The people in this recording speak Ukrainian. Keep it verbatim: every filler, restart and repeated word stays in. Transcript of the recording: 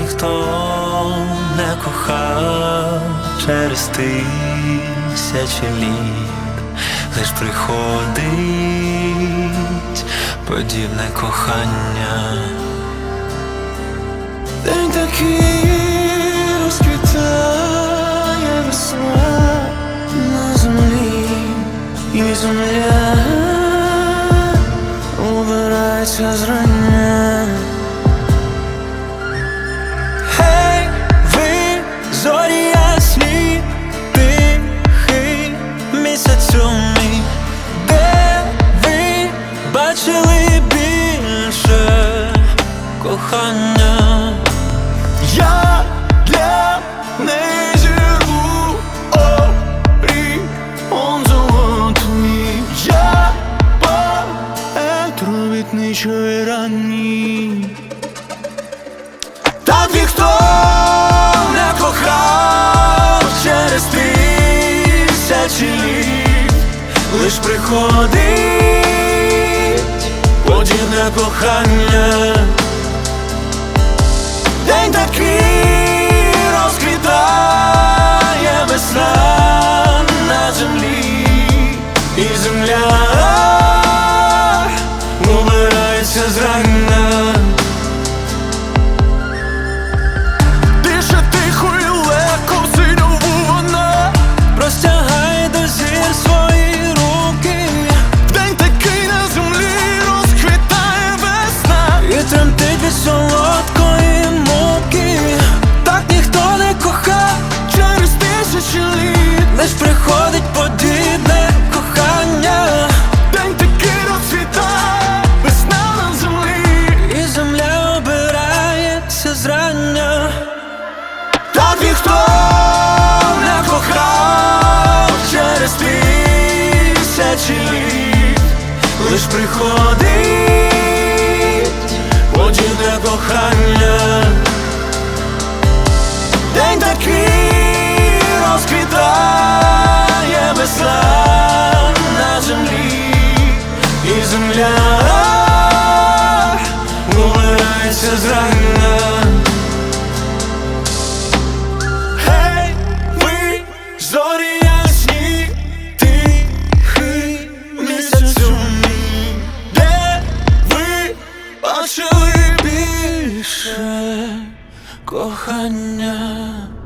ніхто не кохав через тисячі літ, лиш приходить подібне кохання. День такий розквітає весна на землі, і земля убирається зрання. Гей, ви, зорі ясні, тихий місяцю мій, де ви бачили більше кохання? Я для неї зірву оріон золотий, я поет робітничої рані. Так ніхто не кохав через тисячі літ, лиш приходить подібне кохання. День такий розквітає весна на землі, і земля убирається зрання. Дише тихо і легко в синьову вона, простягає до зір свої руки. День такий на землі розквітає весна, і тремтить від солодкої муки. Так ніхто не кохав через тисячі літ, лиш приходить подібне кохання. День такий розцвітає весна на землі, і земля обирається зрання. Так ніхто не кохав через тисячі літ, лиш приходить подібне кохання. День такий розквітає весна на землі, і земля умирається зрання. Гей, ви, зорі ясні, тихий місяцю мій, де ви бачили більше кохання?